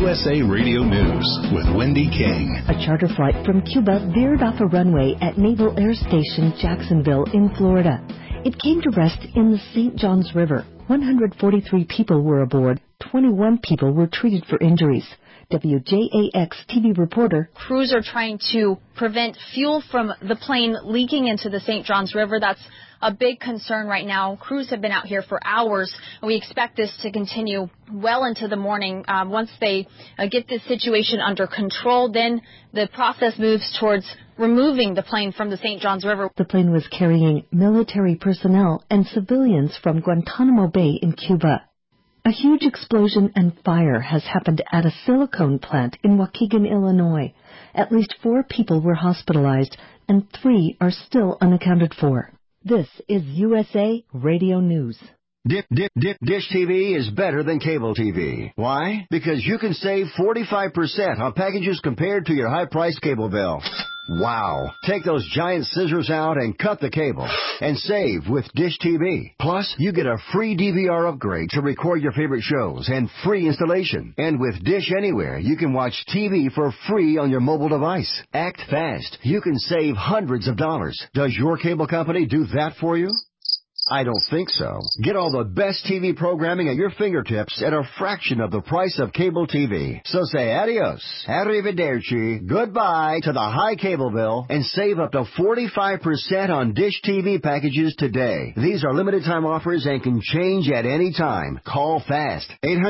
USA Radio News with Wendy King. A charter flight from Cuba veered off a runway at Naval Air Station Jacksonville in Florida. It came to rest in the St. Johns River. 143 people were aboard. 21 people were treated for injuries. WJAX TV reporter. Crews are trying to prevent fuel from the plane leaking into the St. Johns River. That's a big concern right now. Crews have been out here for hours, and we expect this to continue well into the morning. Once they get this situation under control, then the process moves towards removing the plane from the St. Johns River. The plane was carrying military personnel and civilians from Guantanamo Bay in Cuba. A huge explosion and fire has happened at a silicone plant in Waukegan, Illinois. At least 4 people were hospitalized, and 3 are still unaccounted for. This is USA Radio News. Dish TV is better than cable TV. Why? Because you can save 45% on packages compared to your high-priced cable bill. Wow. Take those giant scissors out and cut the cable and save with Dish TV. Plus, you get a free DVR upgrade to record your favorite shows and free installation. And with Dish Anywhere, you can watch TV for free on your mobile device. Act fast. You can save hundreds of dollars. Does your cable company do that for you? I don't think so. Get all the best TV programming at your fingertips at a fraction of the price of cable TV. So say adios, arrivederci, goodbye to the high cable bill and save up to 45% on Dish TV packages today. These are limited time offers and can change at any time. Call fast.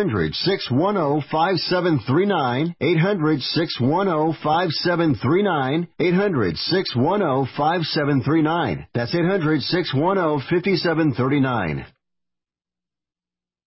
800-610-5739. 800-610-5739. 800-610-5739. That's 800-610-5739.